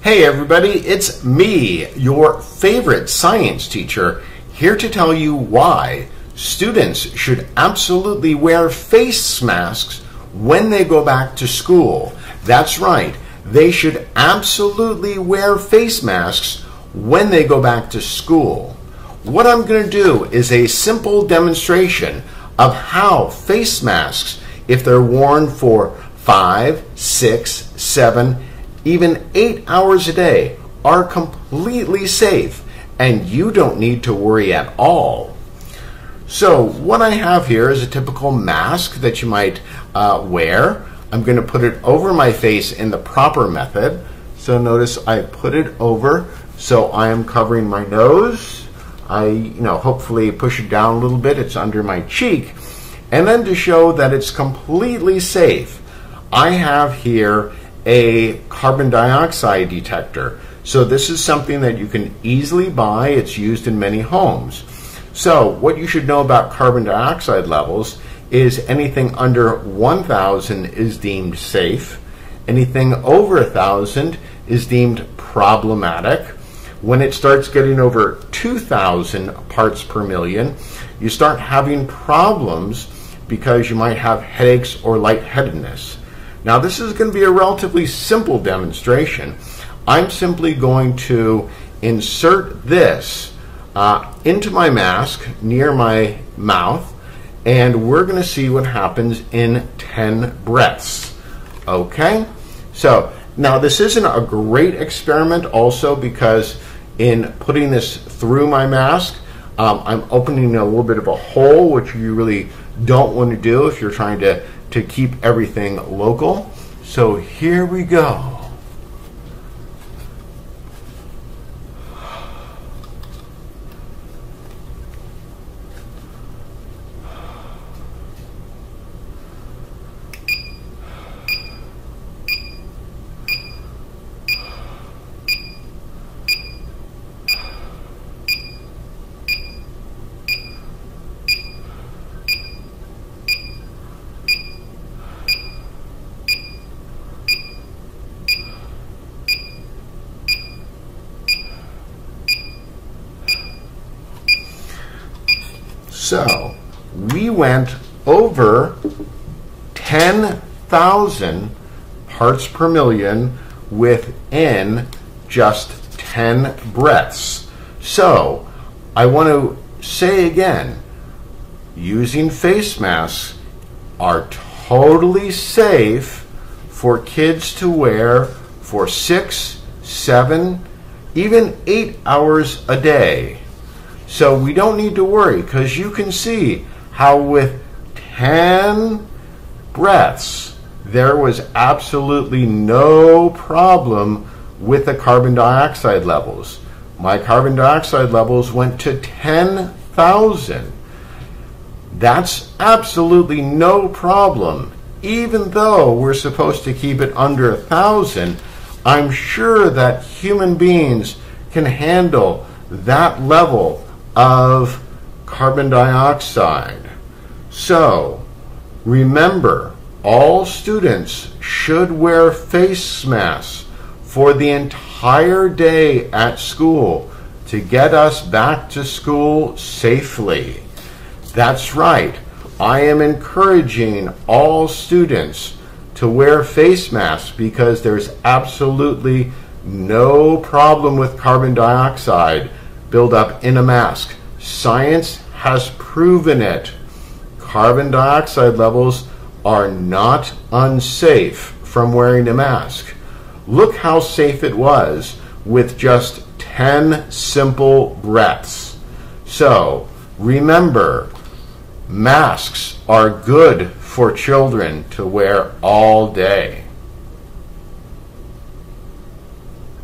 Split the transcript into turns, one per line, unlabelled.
Hey everybody, it's me, your favorite science teacher, here to tell you why students should absolutely wear face masks when they go back to school. That's right, they should absolutely wear face masks when they go back to school. What I'm going to do is a simple demonstration of how face masks, if they're worn for 5, 6, 7, even 8 hours a day, are completely safe and you don't need to worry at all. So what I have here is a typical mask that you might wear. I'm going to put it over my face in the proper method. So notice I put it over so I am covering my nose. I hopefully push it down a little bit. It's under my cheek. And then to show that it's completely safe, I have here a carbon dioxide detector. So this is something that you can easily buy. It's used in many homes. So what you should know about carbon dioxide levels is anything under 1,000 is deemed safe. Anything over 1,000 is deemed problematic. When it starts getting over 2,000 parts per million, you start having problems because you might have headaches or lightheadedness. Now this is going to be a relatively simple demonstration. I'm simply going to insert this into my mask near my mouth, and we're going to see what happens in 10 breaths. Okay? So now this isn't a great experiment also because in putting this through my mask, I'm opening a little bit of a hole, which you really don't want to do if you're trying to keep everything local. So here we go. So we went over 10,000 parts per million within just 10 breaths. So I want to say again, using face masks are totally safe for kids to wear for 6, 7, even 8 hours a day. So we don't need to worry because you can see how with 10 breaths there was absolutely no problem with the carbon dioxide levels. My carbon dioxide levels went to 10,000. That's absolutely no problem. Even though we're supposed to keep it under 1,000, I'm sure that human beings can handle that level of carbon dioxide. So remember, all students should wear face masks for the entire day at school to get us back to school safely. That's right, I am encouraging all students to wear face masks because there's absolutely no problem with carbon dioxide buildup in a mask. Science has proven it. Carbon dioxide levels are not unsafe from wearing a mask. Look how safe it was with just 10 simple breaths. So remember, masks are good for children to wear all day.